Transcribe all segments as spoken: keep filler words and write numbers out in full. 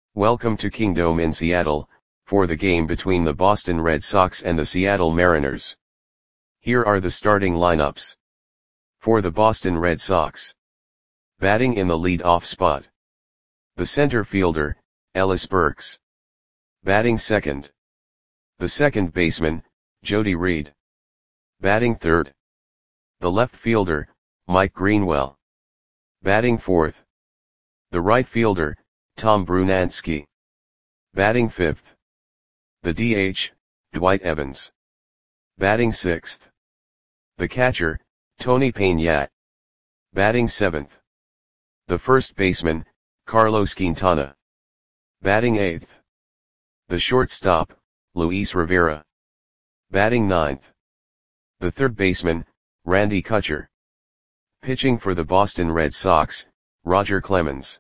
Welcome to Kingdome in Seattle, for the game between the Boston Red Sox and the Seattle Mariners. Here are the starting lineups. For the Boston Red Sox. Batting in the lead-off spot. The center fielder, Ellis Burks. Batting second. The second baseman, Jody Reed. Batting third. The left fielder, Mike Greenwell. Batting fourth. The right fielder, Tom Brunansky. Batting fifth. The D H, Dwight Evans. Batting sixth. The catcher, Tony Peña. Batting seventh. The first baseman, Carlos Quintana. Batting eighth. The shortstop, Luis Rivera. Batting ninth. The third baseman, Randy Kutcher. Pitching for the Boston Red Sox, Roger Clemens.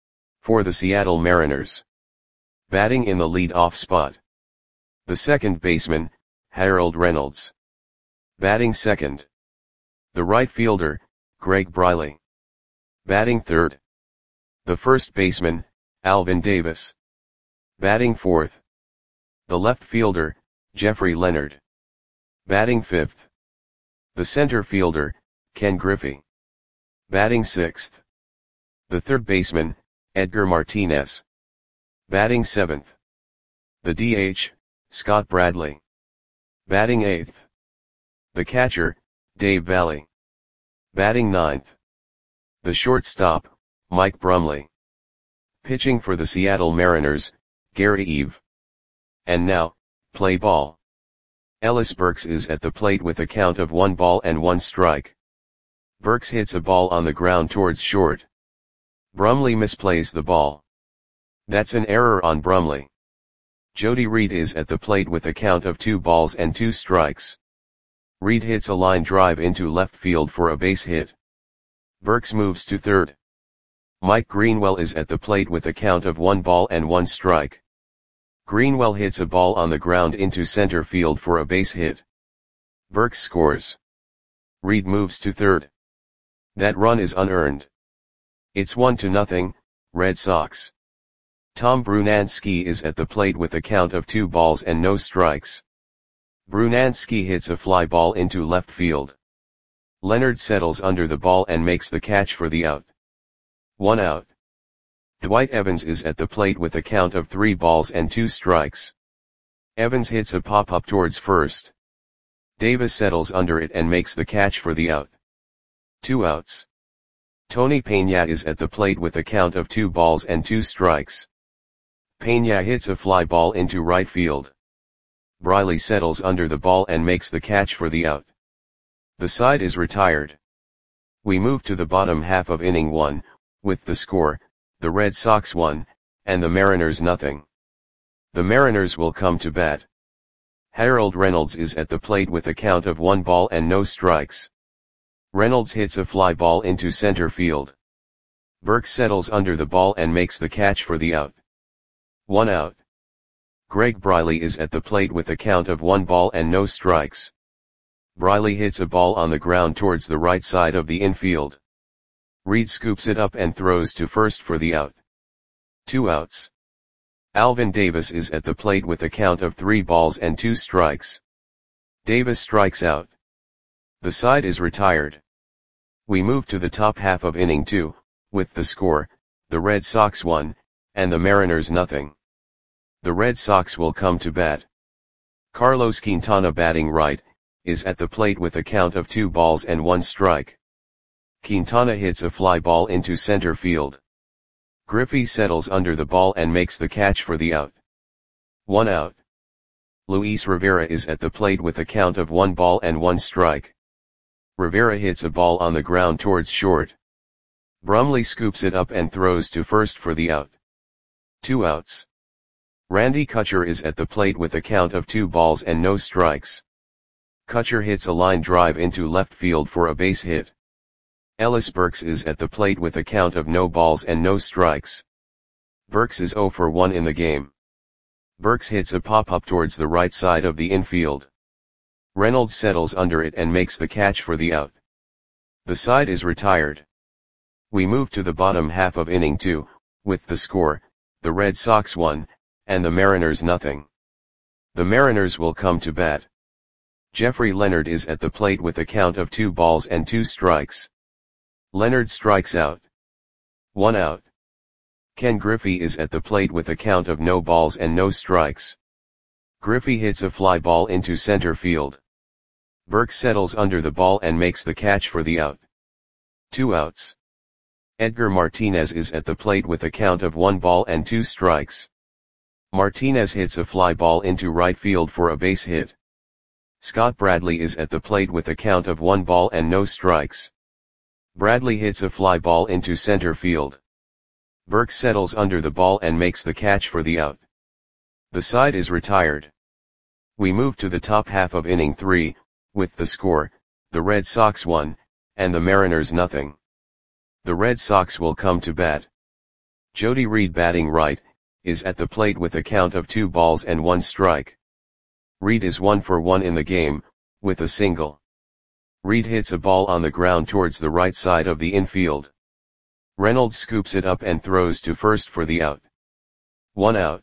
For the Seattle Mariners. Batting in the lead-off spot. The second baseman, Harold Reynolds. Batting second. The right fielder, Greg Briley. Batting third. The first baseman, Alvin Davis. Batting fourth. The left fielder, Jeffrey Leonard. Batting fifth. The center fielder, Ken Griffey. Batting sixth. The third baseman, Edgar Martinez. Batting seventh. The D H, Scott Bradley. Batting eighth. The catcher, Dave Valle. Batting ninth. The shortstop, Mike Brumley. Pitching for the Seattle Mariners, Gary Eve. And now, play ball. Ellis Burks is at the plate with a count of one ball and one strike. Burks hits a ball on the ground towards short. Brumley misplays the ball. That's an error on Brumley. Jody Reed is at the plate with a count of two balls and two strikes. Reed hits a line drive into left field for a base hit. Burks moves to third. Mike Greenwell is at the plate with a count of one ball and one strike. Greenwell hits a ball on the ground into center field for a base hit. Burks scores. Reed moves to third. That run is unearned. It's one to nothing, Red Sox. Tom Brunansky is at the plate with a count of two balls and no strikes. Brunansky hits a fly ball into left field. Leonard settles under the ball and makes the catch for the out. One out. Dwight Evans is at the plate with a count of three balls and two strikes. Evans hits a pop-up towards first. Davis settles under it and makes the catch for the out. Two outs. Tony Peña is at the plate with a count of two balls and two strikes. Peña hits a fly ball into right field. Briley settles under the ball and makes the catch for the out. The side is retired. We move to the bottom half of inning one, with the score, the Red Sox one, and the Mariners nothing. The Mariners will come to bat. Harold Reynolds is at the plate with a count of one ball and no strikes. Reynolds hits a fly ball into center field. Burks settles under the ball and makes the catch for the out. One out. Greg Briley is at the plate with a count of one ball and no strikes. Briley hits a ball on the ground towards the right side of the infield. Reed scoops it up and throws to first for the out. Two outs. Alvin Davis is at the plate with a count of three balls and two strikes. Davis strikes out. The side is retired. We move to the top half of inning two, with the score, the Red Sox one, and the Mariners nothing. The Red Sox will come to bat. Carlos Quintana, batting right, is at the plate with a count of two balls and one strike. Quintana hits a fly ball into center field. Griffey settles under the ball and makes the catch for the out. One out. Luis Rivera is at the plate with a count of one ball and one strike. Rivera hits a ball on the ground towards short. Brumley scoops it up and throws to first for the out. Two outs. Randy Kutcher is at the plate with a count of two balls and no strikes. Kutcher hits a line drive into left field for a base hit. Ellis Burks is at the plate with a count of no balls and no strikes. Burks is zero for one in the game. Burks hits a pop-up towards the right side of the infield. Reynolds settles under it and makes the catch for the out. The side is retired. We move to the bottom half of inning two, with the score, the Red Sox one, and the Mariners nothing. The Mariners will come to bat. Jeffrey Leonard is at the plate with a count of two balls and two strikes. Leonard strikes out. One out. Ken Griffey is at the plate with a count of no balls and no strikes. Griffey hits a fly ball into center field. Burke settles under the ball and makes the catch for the out. Two outs. Edgar Martinez is at the plate with a count of one ball and two strikes. Martinez hits a fly ball into right field for a base hit. Scott Bradley is at the plate with a count of one ball and no strikes. Bradley hits a fly ball into center field. Burke settles under the ball and makes the catch for the out. The side is retired. We move to the top half of inning three, with the score, the Red Sox one, and the Mariners nothing. The Red Sox will come to bat. Jody Reed, batting right, is at the plate with a count of two balls and one strike. Reed is one for one in the game, with a single. Reed hits a ball on the ground towards the right side of the infield. Reynolds scoops it up and throws to first for the out. One out.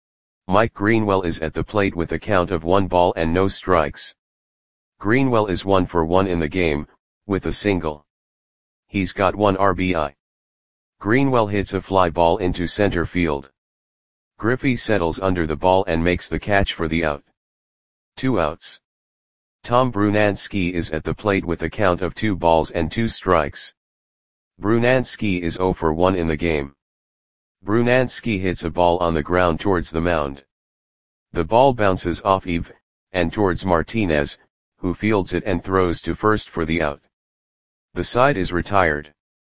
Mike Greenwell is at the plate with a count of one ball and no strikes. Greenwell is one for one in the game, with a single. He's got one R B I. Greenwell hits a fly ball into center field. Griffey settles under the ball and makes the catch for the out. Two outs. Tom Brunansky is at the plate with a count of two balls and two strikes. Brunansky is zero for one in the game. Brunansky hits a ball on the ground towards the mound. The ball bounces off Eve, and towards Martinez, who fields it and throws to first for the out. The side is retired.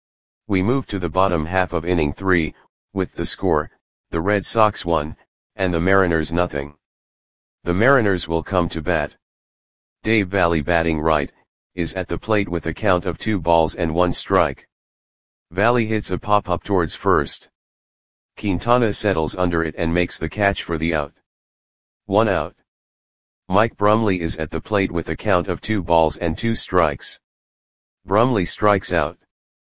We move to the bottom half of inning three, with the score, the Red Sox one, and the Mariners nothing. The Mariners will come to bat. Dave Valle, batting right, is at the plate with a count of two balls and one strike. Valle hits a pop-up towards first. Quintana settles under it and makes the catch for the out. One out. Mike Brumley is at the plate with a count of two balls and two strikes. Brumley strikes out.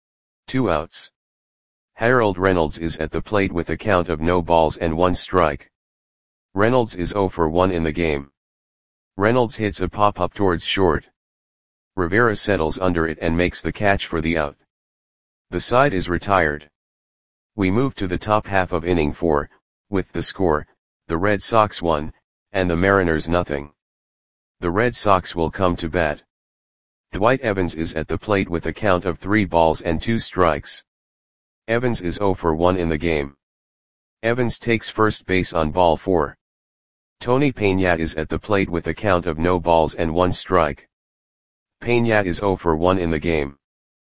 Two outs. Harold Reynolds is at the plate with a count of no balls and one strike. Reynolds is zero for one in the game. Reynolds hits a pop-up towards short. Rivera settles under it and makes the catch for the out. The side is retired. We move to the top half of inning four, with the score, the Red Sox one, and the Mariners nothing. The Red Sox will come to bat. Dwight Evans is at the plate with a count of three balls and two strikes. Evans is zero for one in the game. Evans takes first base on ball four. Tony Peña is at the plate with a count of no balls and one strike. Peña is zero for one in the game.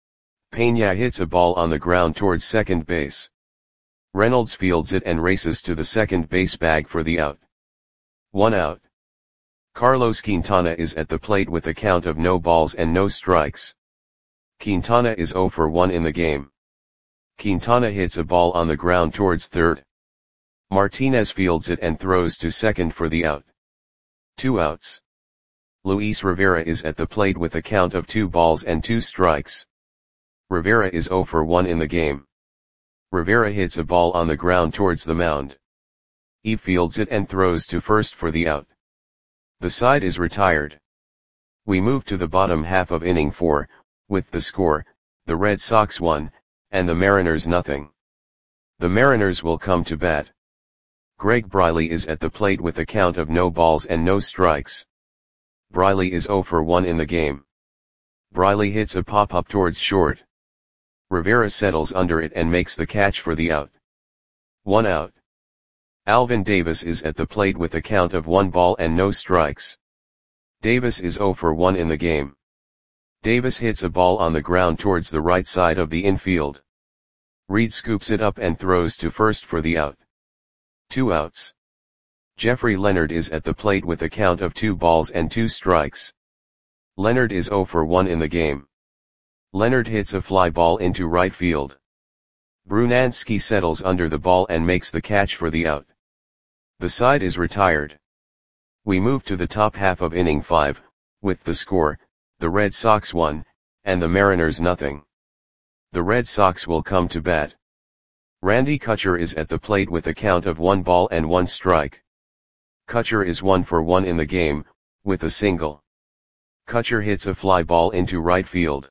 Peña hits a ball on the ground towards second base. Reynolds fields it and races to the second base bag for the out. One out. Carlos Quintana is at the plate with a count of no balls and no strikes. Quintana is zero for one in the game. Quintana hits a ball on the ground towards third. Martinez fields it and throws to second for the out. Two outs. Luis Rivera is at the plate with a count of two balls and two strikes. Rivera is zero for one in the game. Rivera hits a ball on the ground towards the mound. He fields it and throws to first for the out. The side is retired. We move to the bottom half of inning four, with the score, the Red Sox one, and the Mariners nothing. The Mariners will come to bat. Greg Briley is at the plate with a count of no balls and no strikes. Briley is zero for one in the game. Briley hits a pop-up towards short. Rivera settles under it and makes the catch for the out. One out. Alvin Davis is at the plate with a count of one ball and no strikes. Davis is zero for one in the game. Davis hits a ball on the ground towards the right side of the infield. Reed scoops it up and throws to first for the out. Two outs. Jeffrey Leonard is at the plate with a count of two balls and two strikes. Leonard is zero for one in the game. Leonard hits a fly ball into right field. Brunansky settles under the ball and makes the catch for the out. The side is retired. We move to the top half of inning five, with the score, the Red Sox one, and the Mariners nothing. The Red Sox will come to bat. Randy Kutcher is at the plate with a count of one ball and one strike. Kutcher is one for one in the game, with a single. Kutcher hits a fly ball into right field.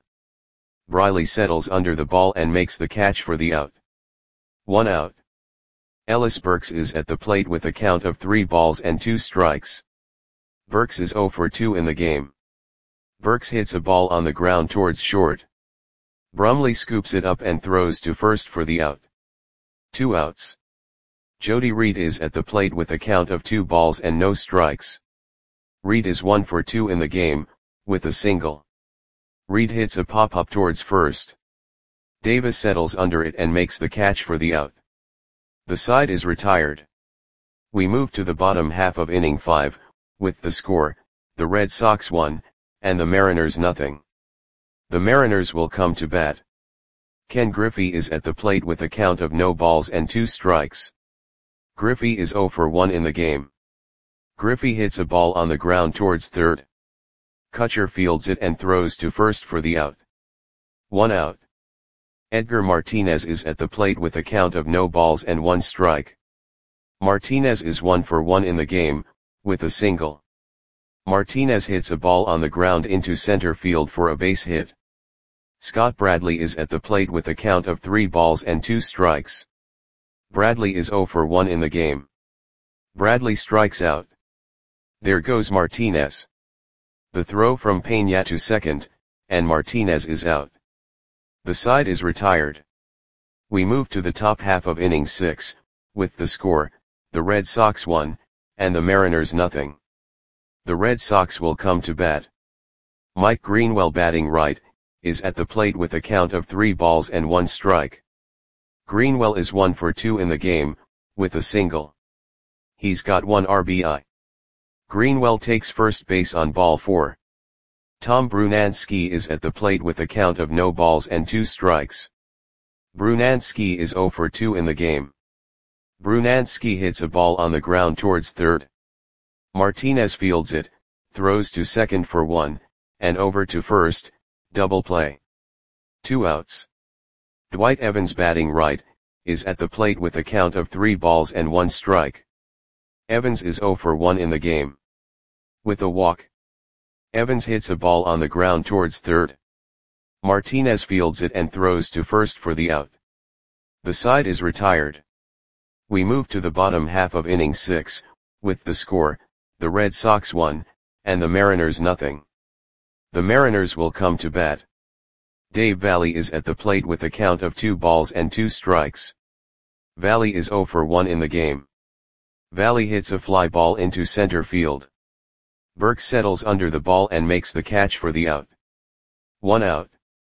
Briley settles under the ball and makes the catch for the out. One out. Ellis Burks is at the plate with a count of three balls and two strikes. Burks is zero for two in the game. Burks hits a ball on the ground towards short. Brumley scoops it up and throws to first for the out. Two outs. Jody Reed is at the plate with a count of two balls and no strikes. Reed is one for two in the game, with a single. Reed hits a pop-up towards first. Davis settles under it and makes the catch for the out. The side is retired. We move to the bottom half of inning five, with the score, the Red Sox one, and the Mariners nothing. The Mariners will come to bat. Ken Griffey is at the plate with a count of no balls and two strikes. Griffey is zero for one in the game. Griffey hits a ball on the ground towards third. Kutcher fields it and throws to first for the out. One out. Edgar Martinez is at the plate with a count of no balls and one strike. Martinez is one for one in the game, with a single. Martinez hits a ball on the ground into center field for a base hit. Scott Bradley is at the plate with a count of three balls and two strikes. Bradley is zero for one in the game. Bradley strikes out. There goes Martinez. The throw from Peña to second, and Martinez is out. The side is retired. We move to the top half of inning six, with the score, the Red Sox one, and the Mariners nothing. The Red Sox will come to bat. Mike Greenwell, batting right, is at the plate with a count of three balls and one strike. Greenwell is one for two in the game, with a single. He's got one R B I. Greenwell takes first base on ball four. Tom Brunansky is at the plate with a count of no balls and two strikes. Brunansky is zero for two in the game. Brunansky hits a ball on the ground towards third. Martinez fields it, throws to second for one, and over to first, double play. Two outs. Dwight Evans, batting right, is at the plate with a count of three balls and one strike. Evans is zero for one in the game. With a walk. Evans hits a ball on the ground towards third. Martinez fields it and throws to first for the out. The side is retired. We move to the bottom half of inning six, with the score, the Red Sox one, and the Mariners nothing. The Mariners will come to bat. Dave Valle is at the plate with a count of two balls and two strikes. Valle is zero for one in the game. Valle hits a fly ball into center field. Burks settles under the ball and makes the catch for the out. One out.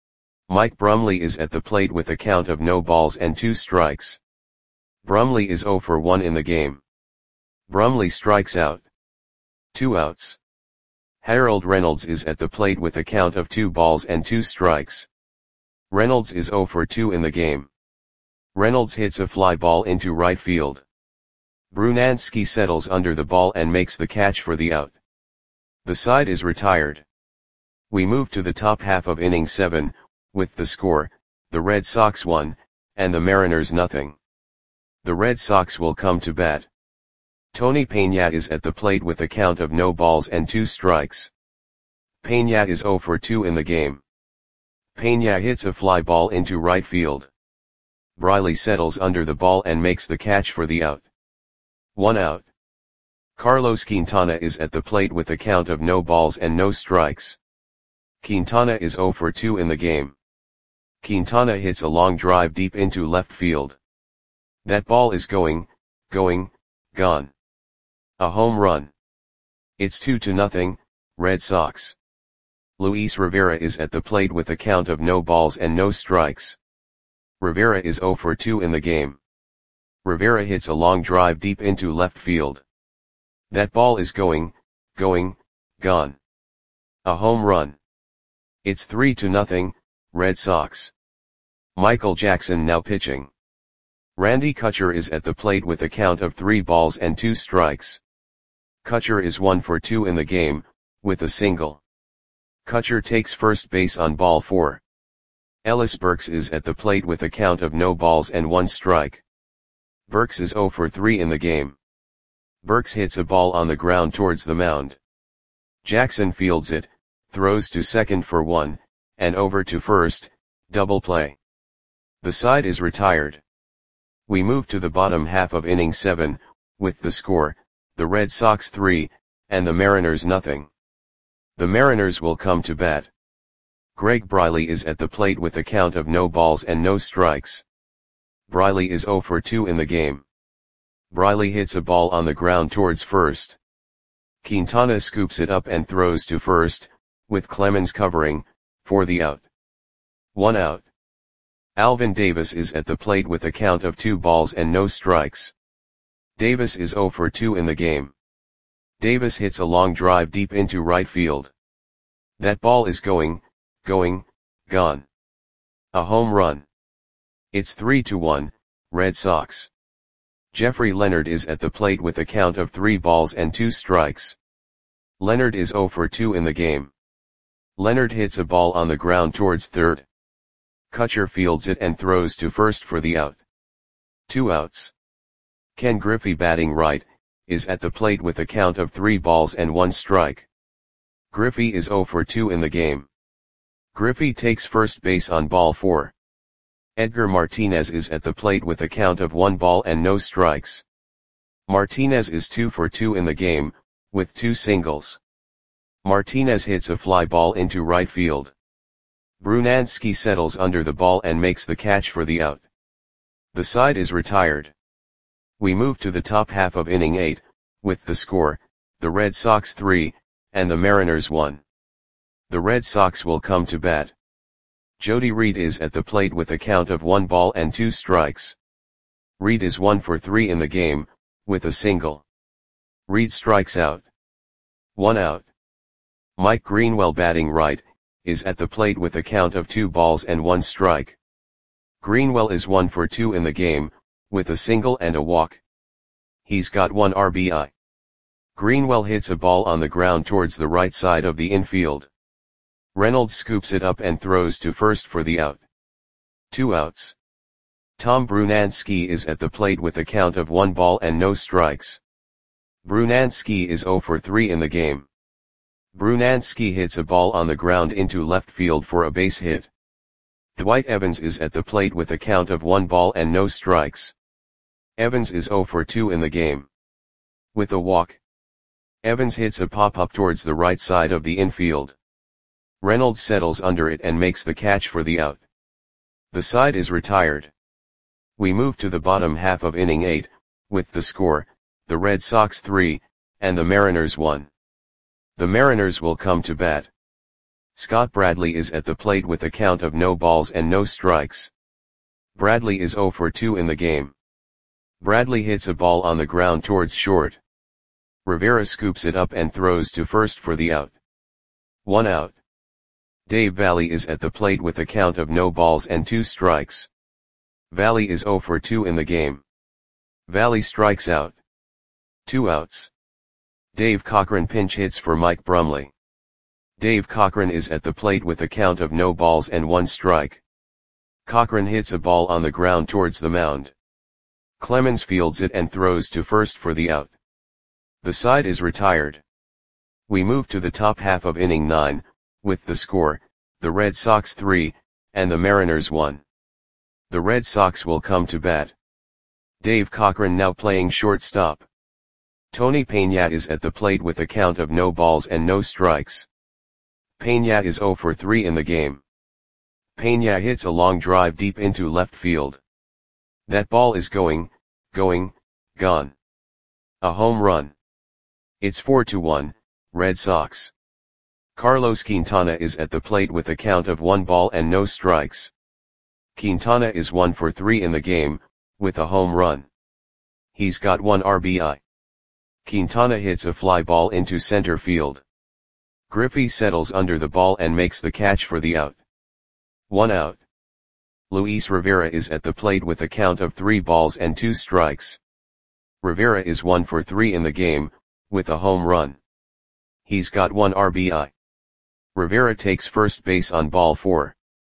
Mike Brumley is at the plate with a count of no balls and two strikes. Brumley is zero for one in the game. Brumley strikes out. Two outs. Harold Reynolds is at the plate with a count of two balls and two strikes. Reynolds is zero for two in the game. Reynolds hits a fly ball into right field. Brunansky settles under the ball and makes the catch for the out. The side is retired. We move to the top half of inning seven, with the score, the Red Sox one, and the Mariners nothing. The Red Sox will come to bat. Tony Peña is at the plate with a count of no balls and two strikes. Peña is zero for two in the game. Peña hits a fly ball into right field. Briley settles under the ball and makes the catch for the out. One out. Carlos Quintana is at the plate with a count of no balls and no strikes. Quintana is zero for two in the game. Quintana hits a long drive deep into left field. That ball is going, going, gone. A home run. It's two to nothing, Red Sox. Luis Rivera is at the plate with a count of no balls and no strikes. Rivera is zero for two in the game. Rivera hits a long drive deep into left field. That ball is going, going, gone. A home run. It's three to nothing, Red Sox. Michael Jackson now pitching. Randy Kutcher is at the plate with a count of three balls and two strikes. Kutcher is one for two in the game, with a single. Kutcher takes first base on ball four. Ellis Burks is at the plate with a count of no balls and one strike. Burks is oh for three in the game. Burks hits a ball on the ground towards the mound. Jackson fields it, throws to second for one, and over to first, double play. The side is retired. We move to the bottom half of inning seven, with the score, the Red Sox three, and the Mariners nothing. The Mariners will come to bat. Greg Briley is at the plate with a count of no balls and no strikes. Briley is oh for two in the game. Briley hits a ball on the ground towards first. Quintana scoops it up and throws to first, with Clemens covering, for the out. One out. Alvin Davis is at the plate with a count of two balls and no strikes. Davis is oh for two in the game. Davis hits a long drive deep into right field. That ball is going, going, gone. A home run. It's three to one, Red Sox. Jeffrey Leonard is at the plate with a count of three balls and two strikes. Leonard is oh for two in the game. Leonard hits a ball on the ground towards third. Kutcher fields it and throws to first for the out. Two outs. Ken Griffey, batting right, is at the plate with a count of three balls and one strike. Griffey is oh for two in the game. Griffey takes first base on ball four. Edgar Martinez is at the plate with a count of one ball and no strikes. Martinez is two for two in the game, with two singles. Martinez hits a fly ball into right field. Brunansky settles under the ball and makes the catch for the out. The side is retired. We move to the top half of inning eight, with the score, the Red Sox three, and the Mariners one. The Red Sox will come to bat. Jody Reed is at the plate with a count of one ball and two strikes. Reed is one for three in the game, with a single. Reed strikes out. One out. Mike Greenwell, batting right, is at the plate with a count of two balls and one strike. Greenwell is one for two in the game, with a single and a walk. He's got one R B I. Greenwell hits a ball on the ground towards the right side of the infield. Reynolds scoops it up and throws to first for the out. Two outs. Tom Brunansky is at the plate with a count of one ball and no strikes. Brunansky is oh for three in the game. Brunansky hits a ball on the ground into left field for a base hit. Dwight Evans is at the plate with a count of one ball and no strikes. Evans is oh for two in the game. With a walk. Evans hits a pop-up towards the right side of the infield. Reynolds settles under it and makes the catch for the out. The side is retired. We move to the bottom half of inning eight, with the score, the Red Sox three, and the Mariners one. The Mariners will come to bat. Scott Bradley is at the plate with a count of no balls and no strikes. Bradley is oh for two in the game. Bradley hits a ball on the ground towards short. Rivera scoops it up and throws to first for the out. One out. Dave Valle is at the plate with a count of no balls and two strikes. Valle is oh for two in the game. Valle strikes out. Two outs. Dave Cochran pinch hits for Mike Brumley. Dave Cochran is at the plate with a count of no balls and one strike. Cochran hits a ball on the ground towards the mound. Clemens fields it and throws to first for the out. The side is retired. We move to the top half of inning nine, with the score, the Red Sox three, and the Mariners one. The Red Sox will come to bat. Dave Cochran now playing shortstop. Tony Peña is at the plate with a count of no balls and no strikes. Peña is oh for three in the game. Peña hits a long drive deep into left field. That ball is going, going, gone. A home run. It's four to one, Red Sox. Carlos Quintana is at the plate with a count of one ball and no strikes. Quintana is one for three in the game, with a home run. He's got one R B I. Quintana hits a fly ball into center field. Griffey settles under the ball and makes the catch for the out. One out. Luis Rivera is at the plate with a count of three balls and two strikes. Rivera is one for three in the game, with a home run. He's got one R B I. Rivera takes first base on ball four.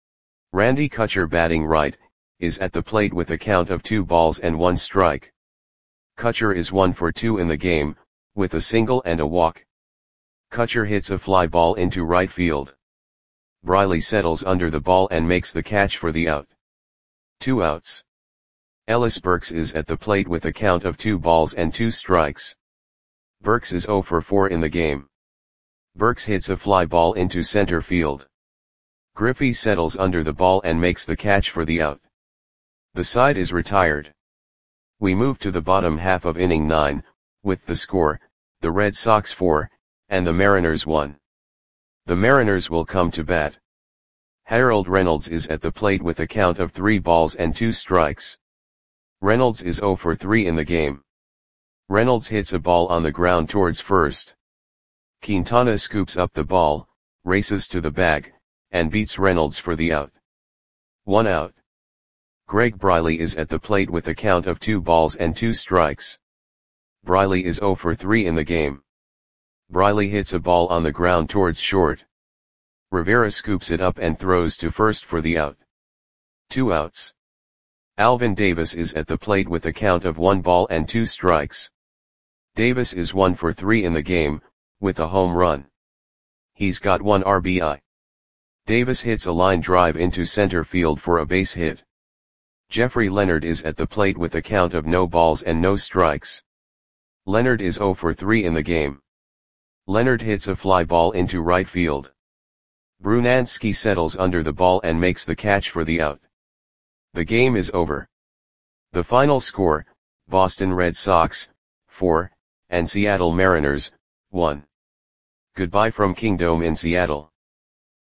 Randy Kutcher batting right, is at the plate with a count of two balls and one strike. Kutcher is one for two in the game, with a single and a walk. Kutcher hits a fly ball into right field. Briley settles under the ball and makes the catch for the out. Two outs. Ellis Burks is at the plate with a count of two balls and two strikes. Burks is oh for four in the game. Burks hits a fly ball into center field. Griffey settles under the ball and makes the catch for the out. The side is retired. We move to the bottom half of inning nine, with the score, the Red Sox four, and the Mariners one. The Mariners will come to bat. Harold Reynolds is at the plate with a count of three balls and two strikes. Reynolds is oh for three in the game. Reynolds hits a ball on the ground towards first. Quintana scoops up the ball, races to the bag, and beats Reynolds for the out. One out. Greg Briley is at the plate with a count of two balls and two strikes. Briley is oh for three in the game. Briley hits a ball on the ground towards short. Rivera scoops it up and throws to first for the out. Two outs. Alvin Davis is at the plate with a count of one ball and two strikes. Davis is one for three in the game, with a home run. He's got one R B I. Davis hits a line drive into center field for a base hit. Jeffrey Leonard is at the plate with a count of no balls and no strikes. Leonard is oh for three in the game. Leonard hits a fly ball into right field. Brunansky settles under the ball and makes the catch for the out. The game is over. The final score, Boston Red Sox, four, and Seattle Mariners, one. Goodbye from Kingdome in Seattle.